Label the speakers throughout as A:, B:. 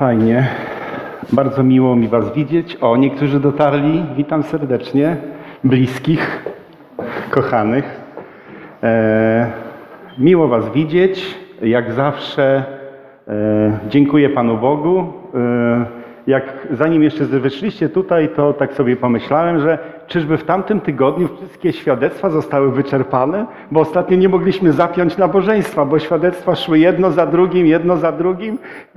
A: Fajnie. Bardzo miło mi Was widzieć. O, niektórzy dotarli. Witam serdecznie. Bliskich, kochanych. Miło Was widzieć. Jak zawsze dziękuję Panu Bogu. Zanim jeszcze wyszliście tutaj, to tak sobie pomyślałem, że czyżby w tamtym tygodniu wszystkie świadectwa zostały wyczerpane? Bo ostatnio nie mogliśmy zapiąć nabożeństwa, bo świadectwa szły jedno za drugim.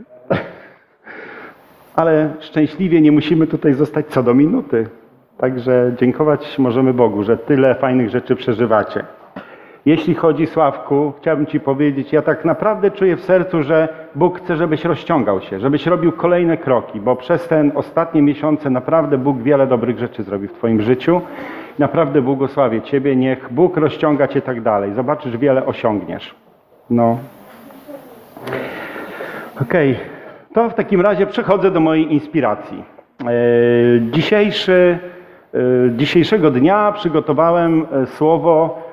A: Ale szczęśliwie nie musimy tutaj zostać co do minuty. Także dziękować możemy Bogu, że tyle fajnych rzeczy przeżywacie. Jeśli chodzi, Sławku, chciałbym Ci powiedzieć, ja tak naprawdę czuję w sercu, że Bóg chce, żebyś rozciągał się, żebyś robił kolejne kroki, bo przez te ostatnie miesiące naprawdę Bóg wiele dobrych rzeczy zrobił w Twoim życiu. Naprawdę błogosławię Ciebie, niech Bóg rozciąga Cię tak dalej. Zobaczysz, wiele osiągniesz. No. Okej. To w takim razie przechodzę do mojej inspiracji. Dzisiejszego dnia przygotowałem słowo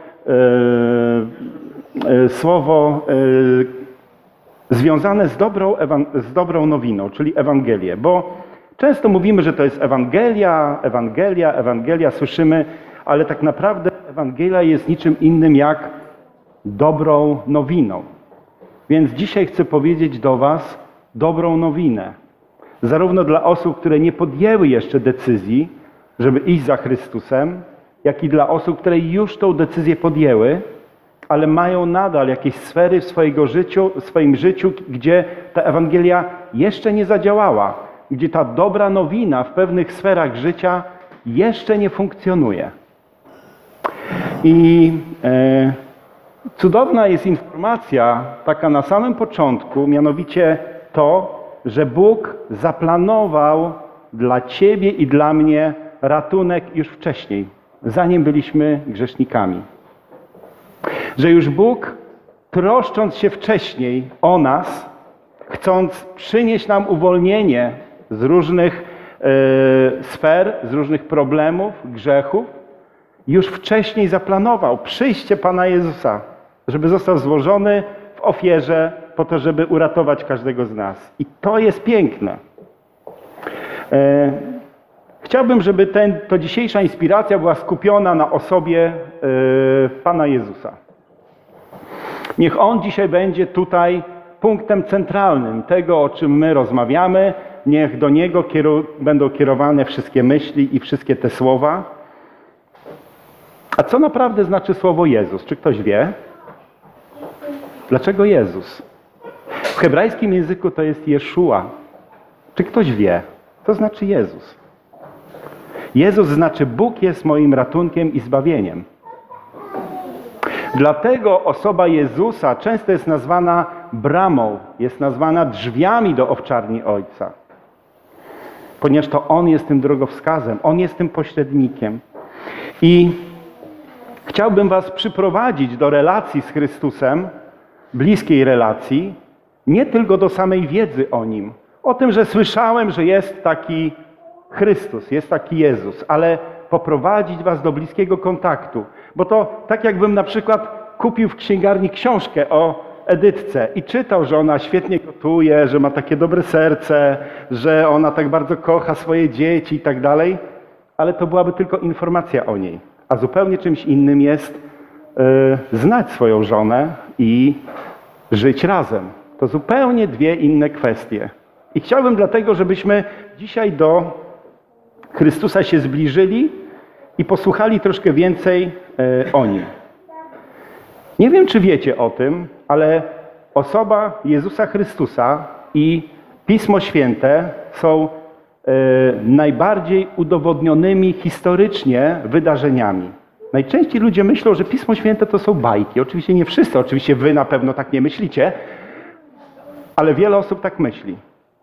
A: związane z dobrą nowiną, czyli Ewangelię. Bo często mówimy, że to jest Ewangelia, słyszymy, ale tak naprawdę Ewangelia jest niczym innym jak dobrą nowiną. Więc dzisiaj chcę powiedzieć do Was dobrą nowinę. Zarówno dla osób, które nie podjęły jeszcze decyzji, żeby iść za Chrystusem, jak i dla osób, które już tą decyzję podjęły, ale mają nadal jakieś sfery w swoim życiu, gdzie ta Ewangelia jeszcze nie zadziałała, gdzie ta dobra nowina w pewnych sferach życia jeszcze nie funkcjonuje. I cudowna jest informacja, taka na samym początku, mianowicie to, że Bóg zaplanował dla Ciebie i dla mnie ratunek już wcześniej, zanim byliśmy grzesznikami. Że już Bóg, troszcząc się wcześniej o nas, chcąc przynieść nam uwolnienie z różnych sfer, z różnych problemów, grzechów, już wcześniej zaplanował przyjście Pana Jezusa, żeby został złożony w ofierze po to, żeby uratować każdego z nas. I to jest piękne. Chciałbym, żeby to dzisiejsza inspiracja była skupiona na osobie Pana Jezusa. Niech On dzisiaj będzie tutaj punktem centralnym tego, o czym my rozmawiamy. Niech do Niego będą kierowane wszystkie myśli i wszystkie te słowa. A co naprawdę znaczy słowo Jezus? Czy ktoś wie? Dlaczego Jezus? W hebrajskim języku to jest Jeszua. Czy ktoś wie? To znaczy Jezus. Jezus znaczy Bóg jest moim ratunkiem i zbawieniem. Dlatego osoba Jezusa często jest nazwana bramą, jest nazwana drzwiami do owczarni Ojca. Ponieważ to On jest tym drogowskazem, On jest tym pośrednikiem. I chciałbym Was przyprowadzić do relacji z Chrystusem, bliskiej relacji, nie tylko do samej wiedzy o Nim. O tym, że słyszałem, że jest taki Chrystus, jest taki Jezus, ale poprowadzić Was do bliskiego kontaktu. Bo to tak jakbym na przykład kupił w księgarni książkę o Edytce i czytał, że ona świetnie gotuje, że ma takie dobre serce, że ona tak bardzo kocha swoje dzieci i tak dalej, ale to byłaby tylko informacja o niej. A zupełnie czymś innym jest znać swoją żonę i żyć razem. To zupełnie dwie inne kwestie. I chciałbym dlatego, żebyśmy dzisiaj do Chrystusa się zbliżyli i posłuchali troszkę więcej o Nim. Nie wiem, czy wiecie o tym, ale osoba Jezusa Chrystusa i Pismo Święte są najbardziej udowodnionymi historycznie wydarzeniami. Najczęściej ludzie myślą, że Pismo Święte to są bajki. Oczywiście nie wszyscy, oczywiście wy na pewno tak nie myślicie, ale wiele osób tak myśli.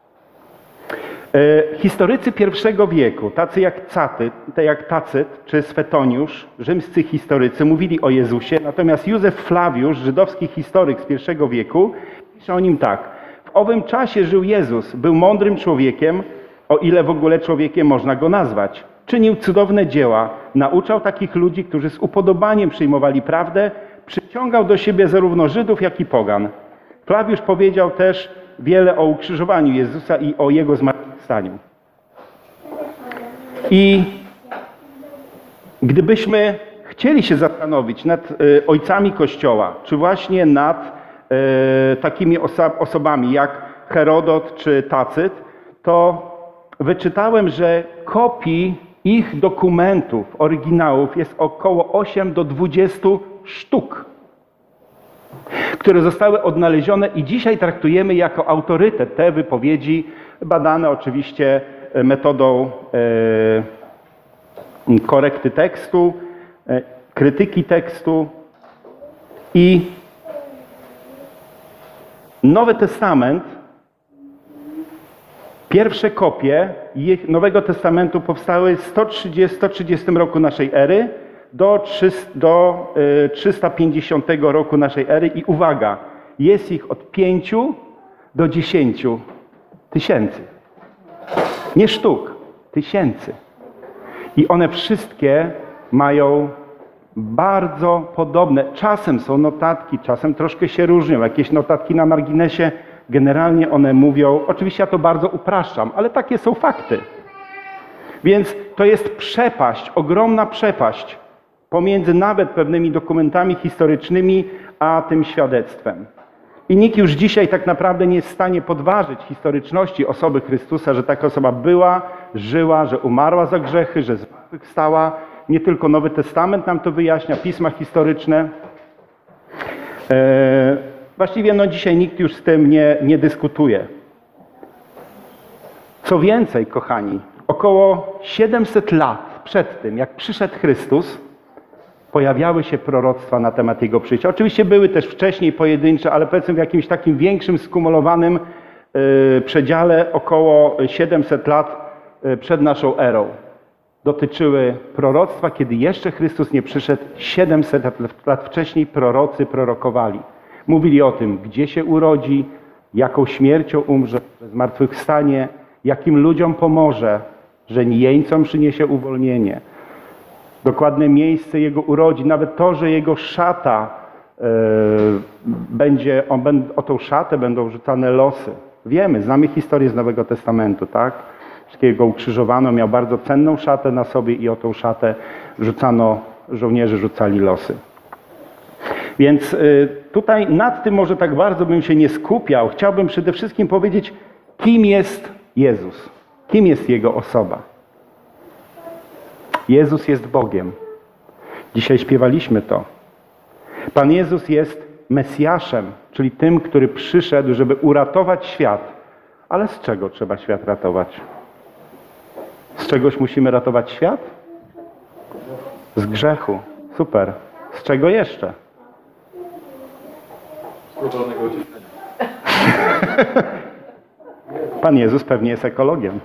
A: Historycy I wieku, tacy jak Tacyt czy Swetoniusz, rzymscy historycy, mówili o Jezusie, natomiast Józef Flawiusz, żydowski historyk z I wieku, pisze o Nim tak. W owym czasie żył Jezus, był mądrym człowiekiem, o ile w ogóle człowiekiem można Go nazwać. Czynił cudowne dzieła, nauczał takich ludzi, którzy z upodobaniem przyjmowali prawdę, przyciągał do siebie zarówno Żydów, jak i pogan. Flawiusz powiedział też, wiele o ukrzyżowaniu Jezusa i o Jego zmartwychwstaniu. I gdybyśmy chcieli się zastanowić nad ojcami Kościoła, czy właśnie nad takimi osobami jak Herodot czy Tacyt, to wyczytałem, że kopii ich dokumentów, oryginałów jest około 8 do 20 sztuk, które zostały odnalezione i dzisiaj traktujemy jako autorytet te wypowiedzi, badane oczywiście metodą korekty tekstu, krytyki tekstu. I Nowy Testament, pierwsze kopie Nowego Testamentu powstały w 130 roku naszej ery do 350 roku naszej ery i uwaga, jest ich od 5 do 10 tysięcy. Nie sztuk, tysięcy. I one wszystkie mają bardzo podobne. Czasem są notatki, czasem troszkę się różnią. Jakieś notatki na marginesie, generalnie one mówią, oczywiście ja to bardzo upraszczam, ale takie są fakty. Więc to jest przepaść, ogromna przepaść pomiędzy nawet pewnymi dokumentami historycznymi, a tym świadectwem. I nikt już dzisiaj tak naprawdę nie jest w stanie podważyć historyczności osoby Chrystusa, że taka osoba była, żyła, że umarła za grzechy, że zmartwychwstała. Nie tylko Nowy Testament nam to wyjaśnia, pisma historyczne. Właściwie dzisiaj nikt już z tym nie dyskutuje. Co więcej, kochani, około 700 lat przed tym, jak przyszedł Chrystus, pojawiały się proroctwa na temat Jego przyjścia. Oczywiście były też wcześniej pojedyncze, ale powiedzmy w jakimś takim większym, skumulowanym przedziale około 700 lat przed naszą erą. Dotyczyły proroctwa, kiedy jeszcze Chrystus nie przyszedł, 700 lat wcześniej prorocy prorokowali. Mówili o tym, gdzie się urodzi, jaką śmiercią umrze, że zmartwychwstanie, jakim ludziom pomoże, że jeńcom przyniesie uwolnienie. Dokładne miejsce Jego urodzin, nawet to, że Jego szata o tą szatę będą rzucane losy. Wiemy, znamy historię z Nowego Testamentu, tak? Wszystkiego ukrzyżowano, miał bardzo cenną szatę na sobie i o tą szatę żołnierze rzucali losy. Więc tutaj nad tym może tak bardzo bym się nie skupiał. Chciałbym przede wszystkim powiedzieć, kim jest Jezus, kim jest Jego osoba. Jezus jest Bogiem. Dzisiaj śpiewaliśmy to. Pan Jezus jest Mesjaszem, czyli tym, który przyszedł, żeby uratować świat. Ale z czego trzeba świat ratować? Z czegoś musimy ratować świat? Z grzechu. Super. Z czego jeszcze?
B: Z globalnego ocieplenia.
A: Pan Jezus pewnie jest ekologiem.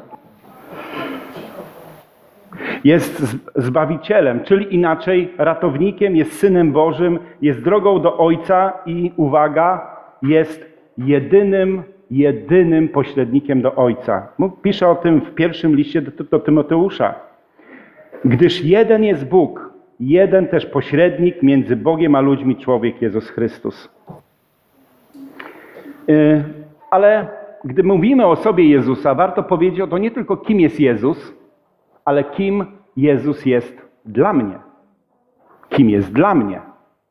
A: Jest Zbawicielem, czyli inaczej ratownikiem, jest Synem Bożym, jest drogą do Ojca i uwaga, jest jedynym pośrednikiem do Ojca. Pisze o tym w pierwszym liście do Tymoteusza. Gdyż jeden jest Bóg, jeden też pośrednik między Bogiem a ludźmi, człowiek Jezus Chrystus. Ale gdy mówimy o osobie Jezusa, warto powiedzieć o to nie tylko kim jest Jezus, ale kim Jezus jest dla mnie. Kim jest dla mnie.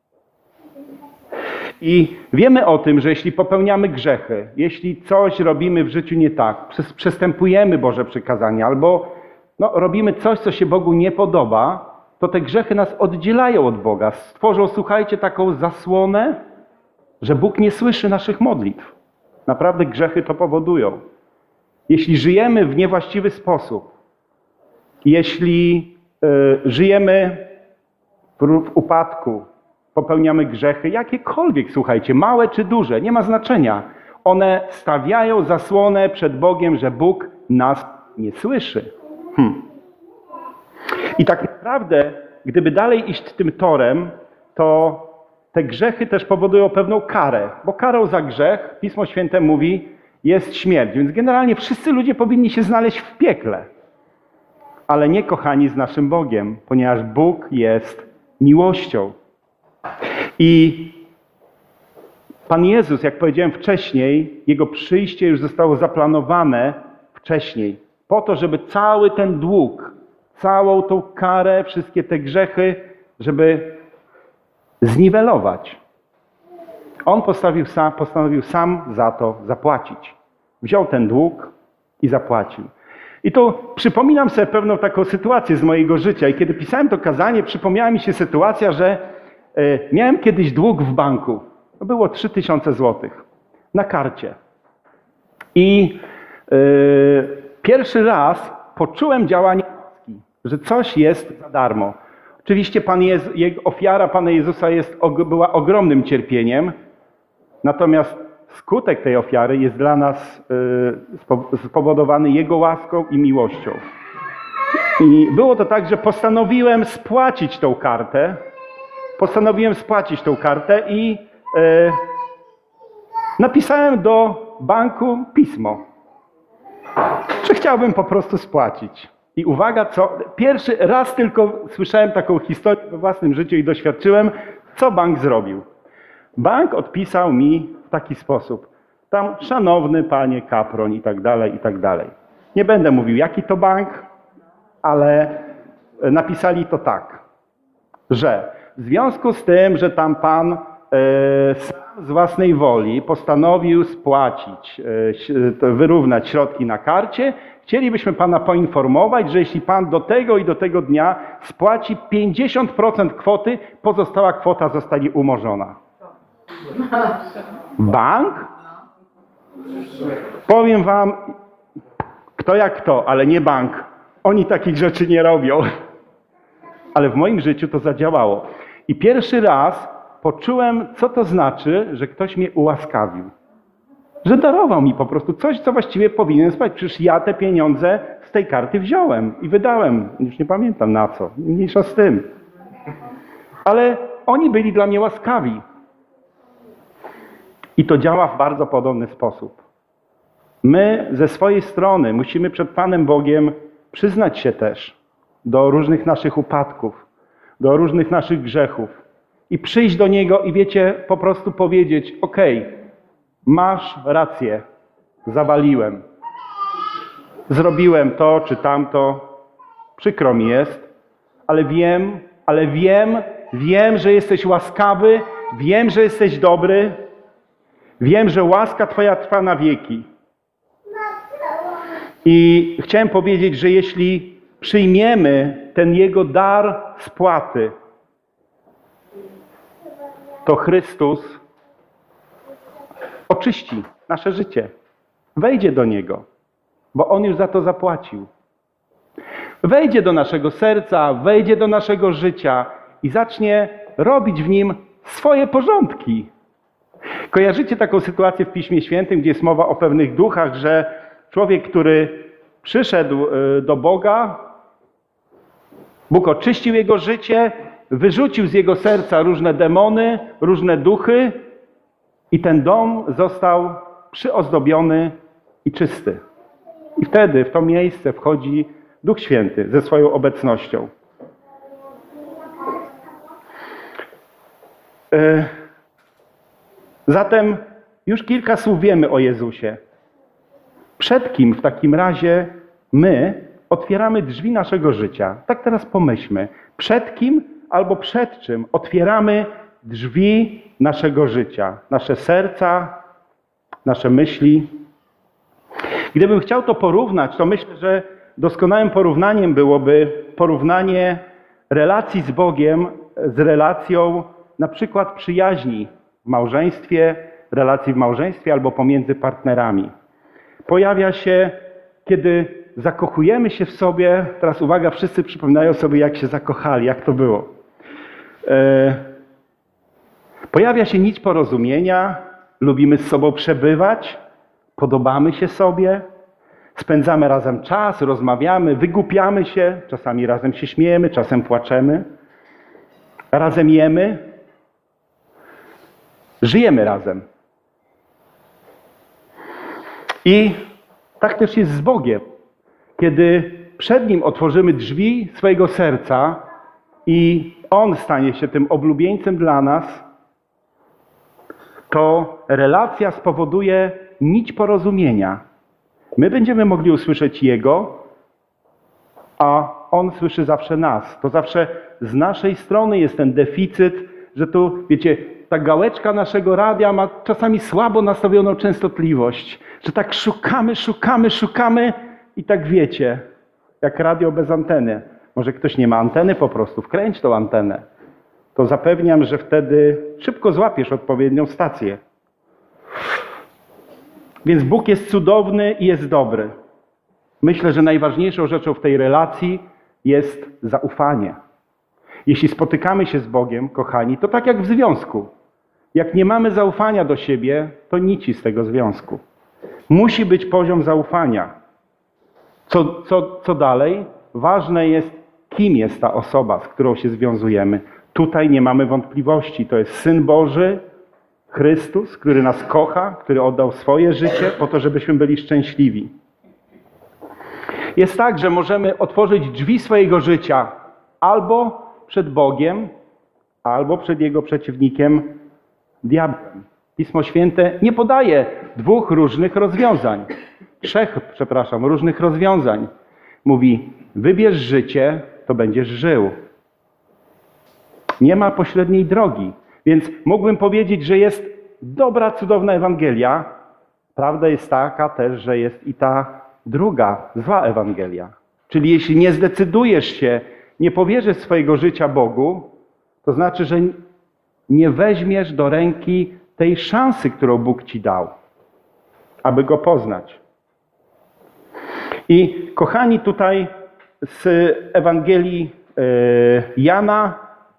A: I wiemy o tym, że jeśli popełniamy grzechy, jeśli coś robimy w życiu nie tak, przestępujemy Boże przykazania albo robimy coś, co się Bogu nie podoba, to te grzechy nas oddzielają od Boga. Stworzą, słuchajcie, taką zasłonę, że Bóg nie słyszy naszych modlitw. Naprawdę grzechy to powodują. Jeśli żyjemy w niewłaściwy sposób, jeśli żyjemy w upadku, popełniamy grzechy, jakiekolwiek, słuchajcie, małe czy duże, nie ma znaczenia. One stawiają zasłonę przed Bogiem, że Bóg nas nie słyszy. I tak naprawdę, gdyby dalej iść tym torem, to te grzechy też powodują pewną karę, bo karą za grzech, Pismo Święte mówi, jest śmierć. Więc generalnie wszyscy ludzie powinni się znaleźć w piekle. Ale nie kochani z naszym Bogiem, ponieważ Bóg jest miłością. I Pan Jezus, jak powiedziałem wcześniej, Jego przyjście już zostało zaplanowane wcześniej. Po to, żeby cały ten dług, całą tą karę, wszystkie te grzechy, żeby zniwelować. On postanowił sam za to zapłacić. Wziął ten dług i zapłacił. I tu przypominam sobie pewną taką sytuację z mojego życia. I kiedy pisałem to kazanie, przypomniała mi się sytuacja, że miałem kiedyś dług w banku. To było 3000 złotych na karcie. I pierwszy raz poczułem działanie łaski, że coś jest za darmo. Oczywiście ofiara Pana Jezusa była ogromnym cierpieniem, natomiast skutek tej ofiary jest dla nas spowodowany Jego łaską i miłością. I było to tak, że postanowiłem spłacić tą kartę i napisałem do banku pismo, że chciałbym po prostu spłacić. I uwaga, pierwszy raz tylko słyszałem taką historię we własnym życiu i doświadczyłem, co bank zrobił. Bank odpisał mi w taki sposób. Tam szanowny panie Kaproń i tak dalej, i tak dalej. Nie będę mówił, jaki to bank, ale napisali to tak, że w związku z tym, że tam pan sam z własnej woli postanowił spłacić, wyrównać środki na karcie, chcielibyśmy pana poinformować, że jeśli pan do tego i do tego dnia spłaci 50% kwoty, pozostała kwota zostanie umorzona. Bank? Powiem wam, kto jak kto, ale nie bank. Oni takich rzeczy nie robią. Ale w moim życiu to zadziałało. I pierwszy raz poczułem, co to znaczy, że ktoś mnie ułaskawił. Że darował mi po prostu coś, co właściwie powinien spać. Przecież ja te pieniądze z tej karty wziąłem i wydałem. Już nie pamiętam na co. Mniejsza z tym. Ale oni byli dla mnie łaskawi. I to działa w bardzo podobny sposób. My ze swojej strony musimy przed Panem Bogiem przyznać się też do różnych naszych upadków, do różnych naszych grzechów i przyjść do Niego i wiecie, po prostu powiedzieć: okej, masz rację, zawaliłem, zrobiłem to czy tamto, przykro mi jest, ale wiem, że jesteś łaskawy, wiem, że jesteś dobry, wiem, że łaska Twoja trwa na wieki. I chciałem powiedzieć, że jeśli przyjmiemy ten Jego dar spłaty, to Chrystus oczyści nasze życie. Wejdzie do Niego, bo On już za to zapłacił. Wejdzie do naszego serca, wejdzie do naszego życia i zacznie robić w nim swoje porządki. Kojarzycie taką sytuację w Piśmie Świętym, gdzie jest mowa o pewnych duchach, że człowiek, który przyszedł do Boga, Bóg oczyścił jego życie, wyrzucił z jego serca różne demony, różne duchy i ten dom został przyozdobiony i czysty. I wtedy w to miejsce wchodzi Duch Święty ze swoją obecnością. Zatem już kilka słów wiemy o Jezusie. Przed kim w takim razie my otwieramy drzwi naszego życia? Tak teraz pomyślmy. Przed kim albo przed czym otwieramy drzwi naszego życia? Nasze serca, nasze myśli. Gdybym chciał to porównać, to myślę, że doskonałym porównaniem byłoby porównanie relacji z Bogiem z relacją na przykład przyjaźni w małżeństwie, relacji w małżeństwie albo pomiędzy partnerami. Pojawia się, kiedy zakochujemy się w sobie, teraz uwaga, wszyscy przypominają sobie, jak się zakochali, jak to było. Pojawia się nić porozumienia, lubimy z sobą przebywać, podobamy się sobie, spędzamy razem czas, rozmawiamy, wygłupiamy się, czasami razem się śmiejemy, czasem płaczemy, razem jemy, żyjemy razem. I tak też jest z Bogiem. Kiedy przed Nim otworzymy drzwi swojego serca i On stanie się tym oblubieńcem dla nas, to relacja spowoduje nić porozumienia. My będziemy mogli usłyszeć Jego, a On słyszy zawsze nas. To zawsze z naszej strony jest ten deficyt, że tu, wiecie, ta gałeczka naszego radia ma czasami słabo nastawioną częstotliwość, że tak szukamy i tak wiecie, jak radio bez anteny. Może ktoś nie ma anteny po prostu, wkręć tą antenę. To zapewniam, że wtedy szybko złapiesz odpowiednią stację. Więc Bóg jest cudowny i jest dobry. Myślę, że najważniejszą rzeczą w tej relacji jest zaufanie. Jeśli spotykamy się z Bogiem, kochani, to tak jak w związku. Jak nie mamy zaufania do siebie, to nici z tego związku. Musi być poziom zaufania. Co dalej? Ważne jest, kim jest ta osoba, z którą się związujemy. Tutaj nie mamy wątpliwości. To jest Syn Boży, Chrystus, który nas kocha, który oddał swoje życie po to, żebyśmy byli szczęśliwi. Jest tak, że możemy otworzyć drzwi swojego życia albo przed Bogiem, albo przed Jego przeciwnikiem, diabłem. Pismo Święte nie podaje trzech różnych rozwiązań. Mówi, wybierz życie, to będziesz żył. Nie ma pośredniej drogi. Więc mógłbym powiedzieć, że jest dobra, cudowna Ewangelia. Prawda jest taka też, że jest i ta druga, zła Ewangelia. Czyli jeśli nie zdecydujesz się, nie powierzysz swojego życia Bogu, to znaczy, że nie weźmiesz do ręki tej szansy, którą Bóg ci dał, aby Go poznać. I kochani, tutaj z Ewangelii Jana,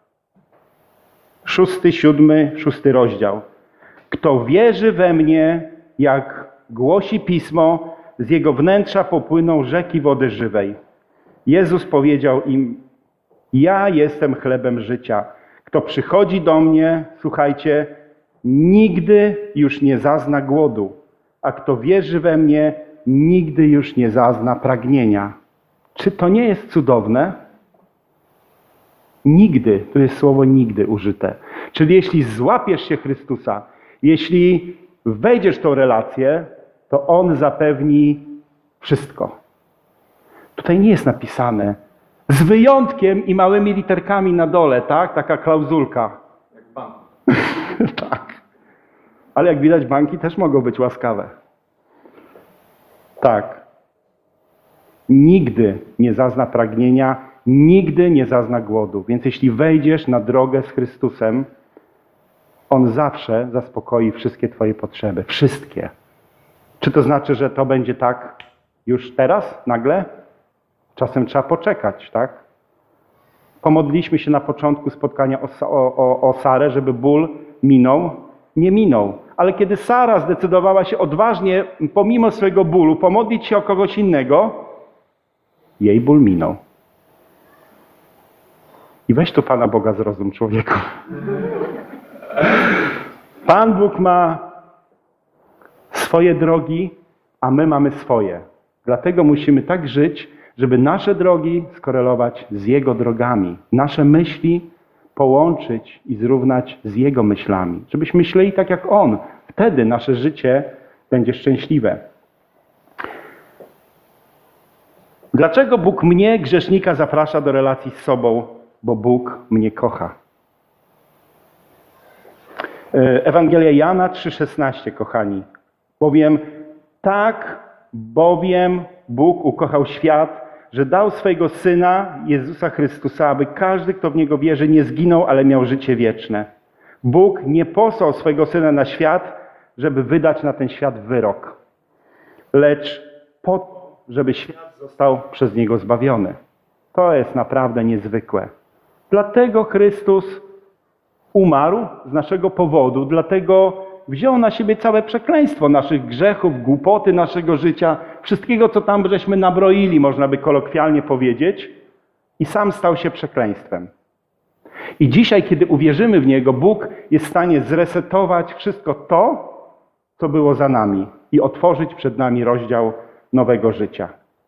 A: 6 rozdział. Kto wierzy we mnie, jak głosi Pismo, z jego wnętrza popłyną rzeki wody żywej. Jezus powiedział im, ja jestem chlebem życia. Kto przychodzi do mnie, słuchajcie, nigdy już nie zazna głodu, a kto wierzy we mnie, nigdy już nie zazna pragnienia. Czy to nie jest cudowne? Nigdy, tu jest słowo nigdy użyte. Czyli jeśli złapiesz się Chrystusa, jeśli wejdziesz w tą relację, to On zapewni wszystko. Tutaj nie jest napisane z wyjątkiem i małymi literkami na dole, tak? Taka klauzulka.
B: Jak bank.
A: Tak. Ale jak widać, banki też mogą być łaskawe. Tak. Nigdy nie zazna pragnienia, nigdy nie zazna głodu. Więc jeśli wejdziesz na drogę z Chrystusem, On zawsze zaspokoi wszystkie twoje potrzeby. Wszystkie. Czy to znaczy, że to będzie tak już teraz, nagle? Czasem trzeba poczekać, tak? Pomodliśmy się na początku spotkania o Sarę, żeby ból minął. Nie minął. Ale kiedy Sara zdecydowała się odważnie, pomimo swojego bólu, pomodlić się o kogoś innego, jej ból minął. I weź tu Pana Boga zrozum, człowieku. Pan Bóg ma swoje drogi, a my mamy swoje. Dlatego musimy tak żyć, żeby nasze drogi skorelować z Jego drogami. Nasze myśli połączyć i zrównać z Jego myślami. Żebyśmy myśleli tak jak On. Wtedy nasze życie będzie szczęśliwe. Dlaczego Bóg mnie, grzesznika, zaprasza do relacji z sobą? Bo Bóg mnie kocha. Ewangelia Jana 3,16, kochani. Bowiem Bóg ukochał świat, że dał swojego Syna, Jezusa Chrystusa, aby każdy, kto w Niego wierzy, nie zginął, ale miał życie wieczne. Bóg nie posłał swojego Syna na świat, żeby wydać na ten świat wyrok, lecz po to, żeby świat został przez Niego zbawiony. To jest naprawdę niezwykłe. Dlatego Chrystus umarł z naszego powodu, dlatego wziął na siebie całe przekleństwo naszych grzechów, głupoty naszego życia, wszystkiego, co tam żeśmy nabroili, można by kolokwialnie powiedzieć, i sam stał się przekleństwem. I dzisiaj, kiedy uwierzymy w Niego, Bóg jest w stanie zresetować wszystko to, co było za nami i otworzyć przed nami rozdział nowego życia.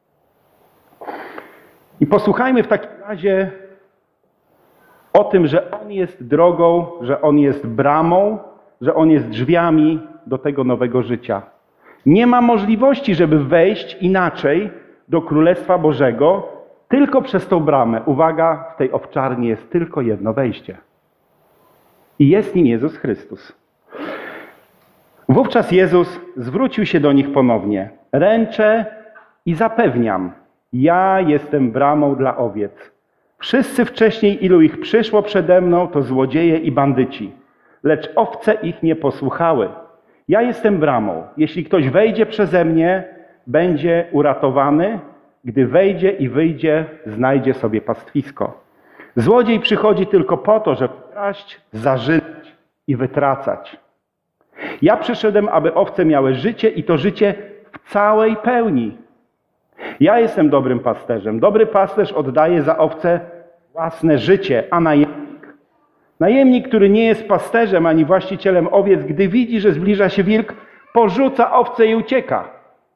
A: I posłuchajmy w takim razie o tym, że On jest drogą, że On jest bramą, że On jest drzwiami do tego nowego życia. Nie ma możliwości, żeby wejść inaczej do Królestwa Bożego, tylko przez tą bramę. Uwaga, w tej owczarni jest tylko jedno wejście. I jest nim Jezus Chrystus. Wówczas Jezus zwrócił się do nich ponownie. Ręczę i zapewniam, ja jestem bramą dla owiec. Wszyscy wcześniej, ilu ich przyszło przede mną, to złodzieje i bandyci. Lecz owce ich nie posłuchały. Ja jestem bramą. Jeśli ktoś wejdzie przeze mnie, będzie uratowany. Gdy wejdzie i wyjdzie, znajdzie sobie pastwisko. Złodziej przychodzi tylko po to, żeby kraść, zarzynać i wytracać. Ja przyszedłem, aby owce miały życie i to życie w całej pełni. Ja jestem dobrym pasterzem. Dobry pasterz oddaje za owce własne życie, a najemnik, który nie jest pasterzem ani właścicielem owiec, gdy widzi, że zbliża się wilk, porzuca owce i ucieka.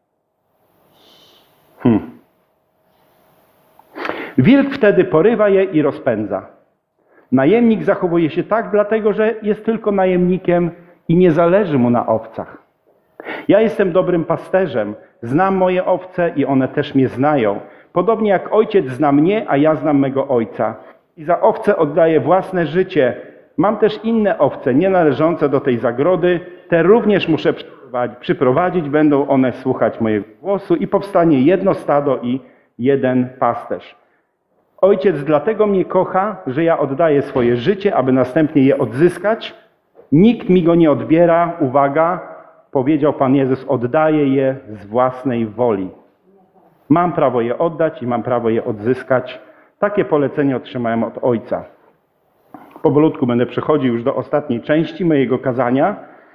A: Wilk wtedy porywa je i rozpędza. Najemnik zachowuje się tak, dlatego że jest tylko najemnikiem i nie zależy mu na owcach. Ja jestem dobrym pasterzem, znam moje owce i one też mnie znają. Podobnie jak ojciec zna mnie, a ja znam mego ojca. I za owce oddaję własne życie. Mam też inne owce, nie należące do tej zagrody. Te również muszę przyprowadzić, będą one słuchać mojego głosu i powstanie jedno stado i jeden pasterz. Ojciec dlatego mnie kocha, że ja oddaję swoje życie, aby następnie je odzyskać. Nikt mi go nie odbiera. Uwaga, powiedział Pan Jezus, oddaję je z własnej woli. Mam prawo je oddać i mam prawo je odzyskać. Takie polecenie otrzymałem od Ojca. Powolutku będę przechodził już do ostatniej części mojego kazania.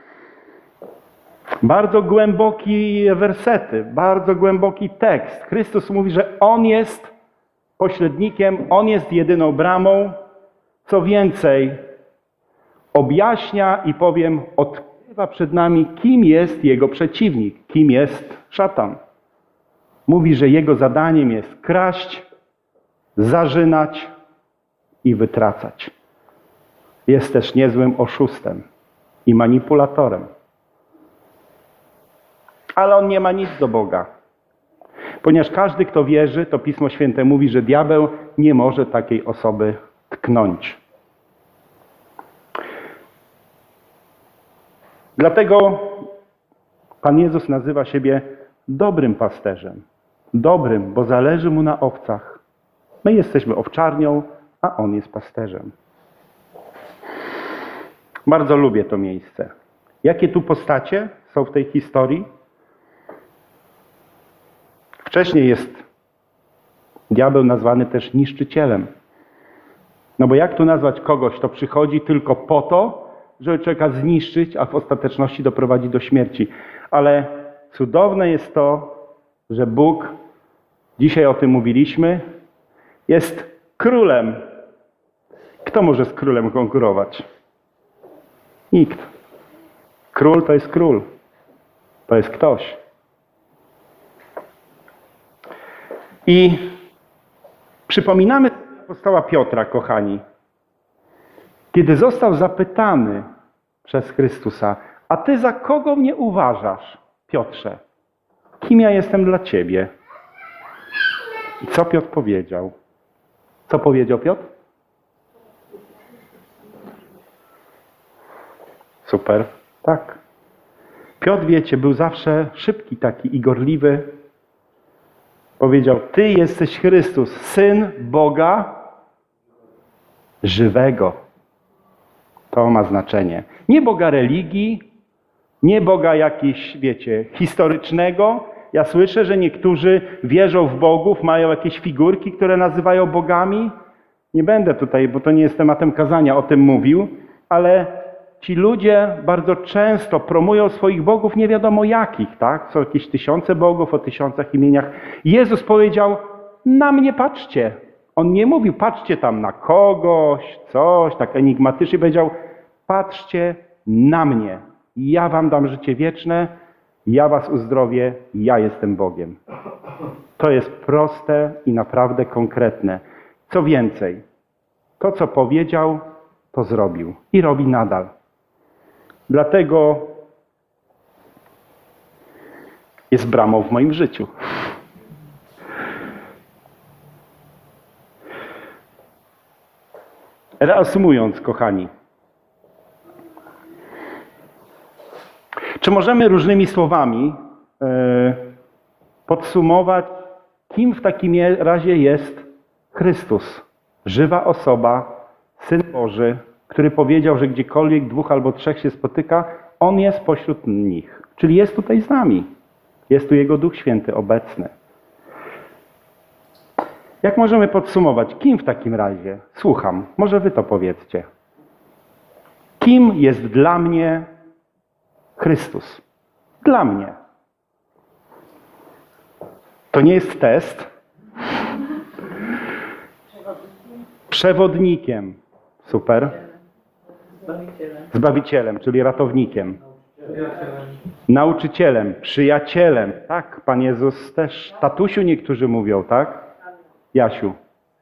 A: Bardzo głębokie wersety, bardzo głęboki tekst. Chrystus mówi, że On jest pośrednikiem, On jest jedyną bramą. Co więcej, objaśnia i powiem, odkrywa przed nami, kim jest Jego przeciwnik, kim jest szatan. Mówi, że Jego zadaniem jest kraść, zarzynać i wytracać. Jest też niezłym oszustem i manipulatorem. Ale on nie ma nic do Boga. Ponieważ każdy, kto wierzy, to Pismo Święte mówi, że diabeł nie może takiej osoby tknąć. Dlatego Pan Jezus nazywa siebie dobrym pasterzem. Dobrym, bo zależy mu na owcach. My jesteśmy owczarnią, a On jest pasterzem. Bardzo lubię to miejsce. Jakie tu postacie są w tej historii? Wcześniej jest diabeł nazwany też niszczycielem. No bo jak tu nazwać kogoś, kto przychodzi tylko po to, żeby człowieka zniszczyć, a w ostateczności doprowadzi do śmierci. Ale cudowne jest to, że Bóg, dzisiaj o tym mówiliśmy, jest królem. Kto może z królem konkurować? Nikt. Król to jest król. To jest ktoś. I przypominamy apostoła Piotra, kochani, kiedy został zapytany przez Chrystusa, a ty za kogo mnie uważasz, Piotrze? Kim ja jestem dla ciebie? I co Piotr powiedział? Co powiedział Piotr? Super, tak. Piotr, wiecie, był zawsze szybki taki i gorliwy. Powiedział, ty jesteś Chrystus, Syn Boga żywego. To ma znaczenie. Nie Boga religii, nie Boga jakiś, wiecie, historycznego. Ja słyszę, że niektórzy wierzą w bogów, mają jakieś figurki, które nazywają bogami. Nie będę tutaj, bo to nie jest tematem kazania, o tym mówił, ale ci ludzie bardzo często promują swoich bogów nie wiadomo jakich, tak? Są jakieś tysiące bogów o tysiącach imieniach. Jezus powiedział, na mnie patrzcie. On nie mówił, patrzcie tam na kogoś, coś, tak enigmatycznie. Powiedział, patrzcie na mnie. Ja wam dam życie wieczne, ja was uzdrowię, ja jestem Bogiem. To jest proste i naprawdę konkretne. Co więcej, to co powiedział, to zrobił i robi nadal. Dlatego jest bramą w moim życiu. Reasumując, kochani, czy możemy różnymi słowami podsumować, kim w takim razie jest Chrystus? Żywa osoba, Syn Boży, który powiedział, że gdziekolwiek 2 albo 3 się spotyka, On jest pośród nich. Czyli jest tutaj z nami. Jest tu Jego Duch Święty obecny. Jak możemy podsumować? Kim w takim razie? Słucham. Może wy to powiedzcie. Kim jest dla mnie Chrystus? Dla mnie. To nie jest test. Przewodnikiem. Super. Zbawicielem, czyli ratownikiem. Nauczycielem, przyjacielem. Tak, Pan Jezus też. Tatusiu niektórzy mówią, tak? Jasiu.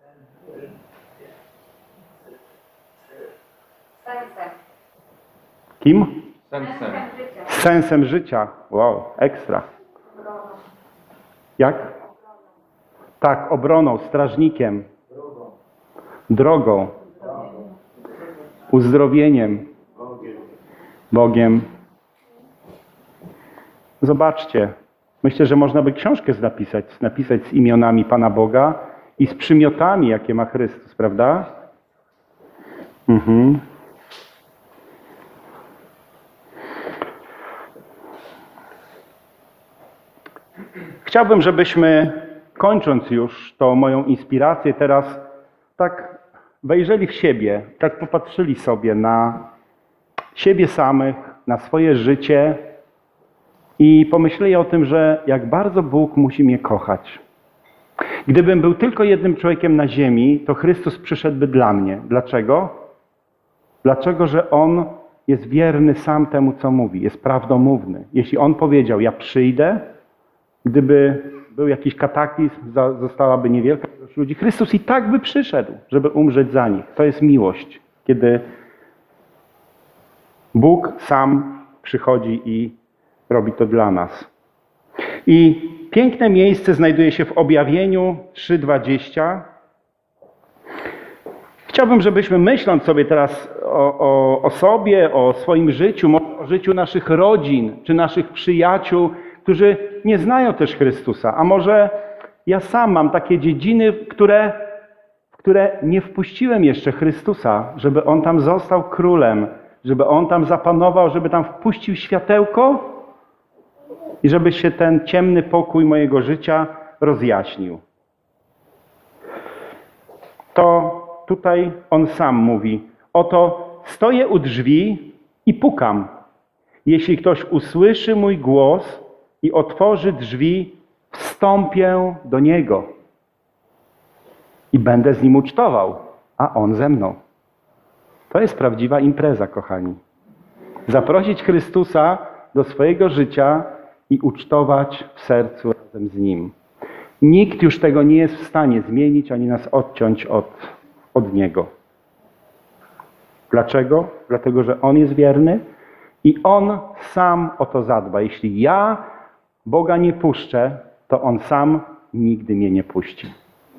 B: Sensem.
A: Kim?
B: Sensem życia.
A: Sensem życia. Wow, ekstra. Jak? Tak, obroną, strażnikiem. Drogą. Uzdrowieniem. Bogiem. Zobaczcie. Myślę, że można by książkę napisać z imionami Pana Boga i z przymiotami, jakie ma Chrystus, prawda? Chciałbym, żebyśmy, kończąc już tą moją inspirację, teraz tak wejrzeli w siebie, tak popatrzyli sobie na siebie samych, na swoje życie i pomyśleli o tym, że jak bardzo Bóg musi mnie kochać. Gdybym był tylko jednym człowiekiem na ziemi, to Chrystus przyszedłby dla mnie. Dlaczego? Dlaczego, że On jest wierny sam temu, co mówi, jest prawdomówny. Jeśli On powiedział, ja przyjdę, gdyby był jakiś kataklizm, zostałaby niewielka ilość ludzi, Chrystus i tak by przyszedł, żeby umrzeć za nich. To jest miłość, kiedy Bóg sam przychodzi i robi to dla nas. I piękne miejsce znajduje się w Objawieniu 3:20. Chciałbym, żebyśmy myśląc sobie teraz o sobie, o swoim życiu, o życiu naszych rodzin czy naszych przyjaciół, którzy nie znają też Chrystusa, a może ja sam mam takie dziedziny, w które nie wpuściłem jeszcze Chrystusa, żeby On tam został królem, żeby On tam zapanował, żeby tam wpuścił światełko i żeby się ten ciemny pokój mojego życia rozjaśnił. To tutaj On sam mówi, oto stoję u drzwi i pukam. Jeśli ktoś usłyszy mój głos i otworzy drzwi, wstąpię do niego i będę z nim ucztował, a on ze mną. To jest prawdziwa impreza, kochani. Zaprosić Chrystusa do swojego życia i ucztować w sercu razem z Nim. Nikt już tego nie jest w stanie zmienić, ani nas odciąć od Niego. Dlaczego? Dlatego, że On jest wierny i On sam o to zadba. Jeśli ja Boga nie puszczę, to On sam nigdy mnie nie puści.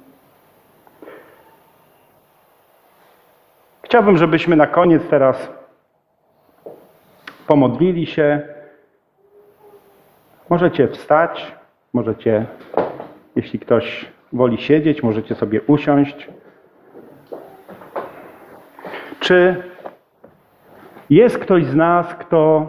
A: Chciałbym, żebyśmy na koniec teraz pomodlili się. Możecie wstać, możecie, jeśli ktoś woli siedzieć, możecie sobie usiąść. Czy jest ktoś z nas, kto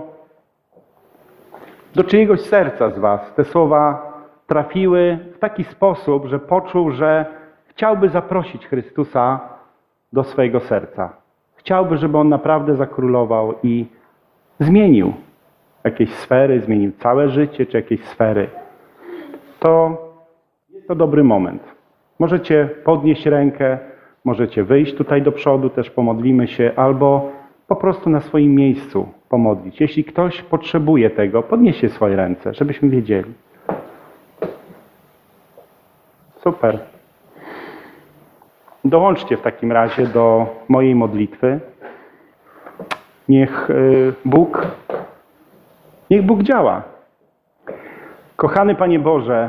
A: do czyjegoś serca z was te słowa trafiły w taki sposób, że poczuł, że chciałby zaprosić Chrystusa do swojego serca. Chciałby, żeby On naprawdę zakrólował i zmienił jakieś sfery, zmienił całe życie, czy jakieś sfery. To jest to dobry moment. Możecie podnieść rękę, możecie wyjść tutaj do przodu, też pomodlimy się, albo po prostu na swoim miejscu pomodlić. Jeśli ktoś potrzebuje tego, podnieście swoje ręce, żebyśmy wiedzieli. Super. Dołączcie w takim razie do mojej modlitwy. Niech Bóg działa. Kochany Panie Boże,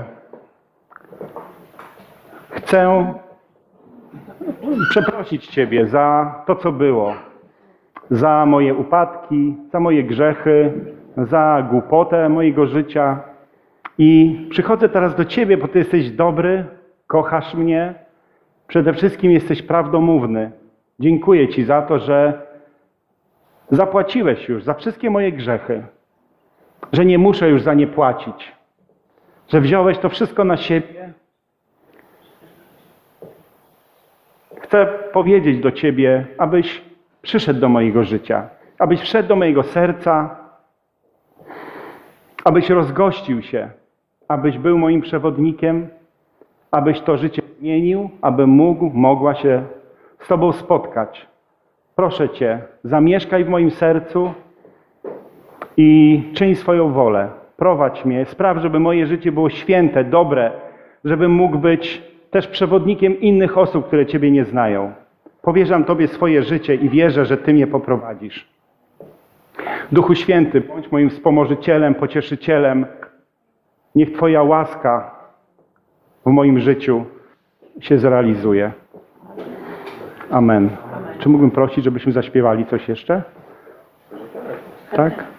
A: chcę przeprosić Ciebie za to, co było, za moje upadki, za moje grzechy, za głupotę mojego życia. I przychodzę teraz do Ciebie, bo Ty jesteś dobry, kochasz mnie, przede wszystkim jesteś prawdomówny. Dziękuję Ci za to, że zapłaciłeś już za wszystkie moje grzechy, że nie muszę już za nie płacić, że wziąłeś to wszystko na siebie. Chcę powiedzieć do Ciebie, abyś przyszedł do mojego życia, abyś wszedł do mojego serca, abyś rozgościł się, abyś był moim przewodnikiem, abyś to życie zmienił, abym mogła się z Tobą spotkać. Proszę Cię, zamieszkaj w moim sercu i czyń swoją wolę. Prowadź mnie, spraw, żeby moje życie było święte, dobre, żebym mógł być też przewodnikiem innych osób, które Ciebie nie znają. Powierzam Tobie swoje życie i wierzę, że Ty mnie poprowadzisz. Duchu Święty, bądź moim wspomożycielem, pocieszycielem. Niech Twoja łaska w moim życiu się zrealizuje. Amen. Czy mógłbym prosić, żebyśmy zaśpiewali coś jeszcze? Tak?